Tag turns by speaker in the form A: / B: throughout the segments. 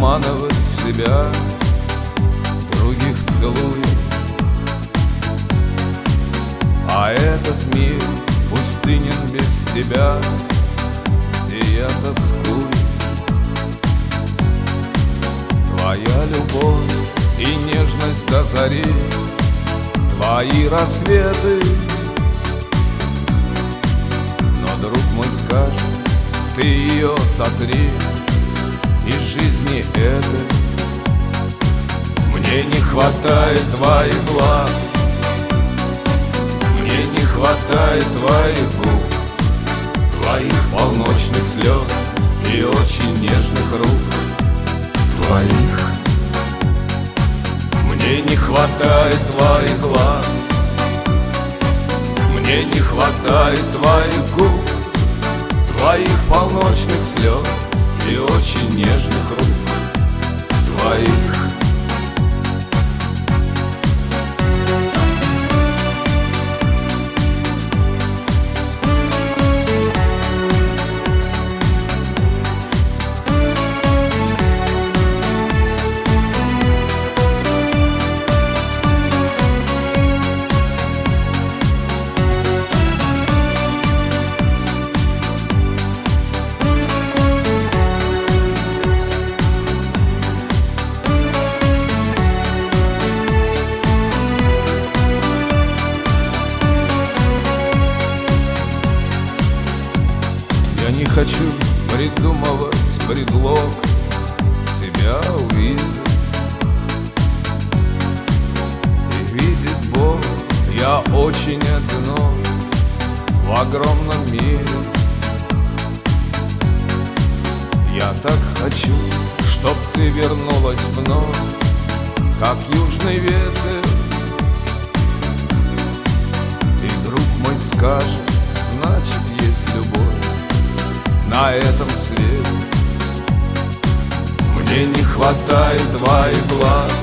A: обманывать себя, других целуя. А этот мир пустынен без тебя, где я тоскую. Твоя любовь и нежность до зари, твои рассветы. Но друг мой скажет, ты ее сотри из жизни этой. Мне не хватает твоих глаз, мне не хватает твоих губ, твоих полночных слез и очень нежных рук твоих. Мне не хватает твоих глаз, мне не хватает твоих губ, твоих полночных слез и очень нежных рук твоих. Я не хочу придумывать предлог тебя увидеть. И видит Бог, я очень одинок в огромном мире. Я так хочу, чтоб ты вернулась вновь, как южный ветер. И друг мой скажет, значит, есть любовь на этом свете. Мне не хватает твоих глаз,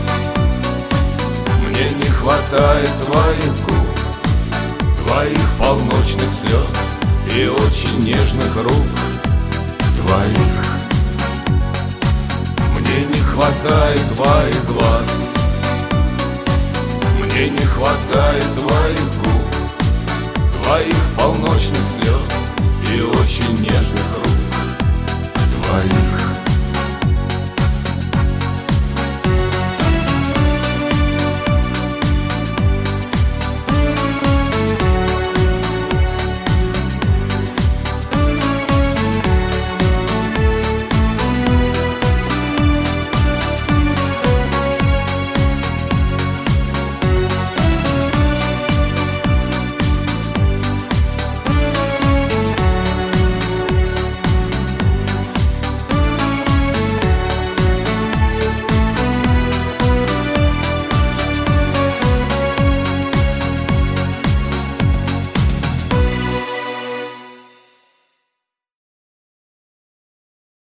A: мне не хватает твоих губ, твоих полночных слез и очень нежных рук твоих. Мне не хватает твоих глаз, мне не хватает твоих губ, твоих полночных слез и очень нежных рук твоих.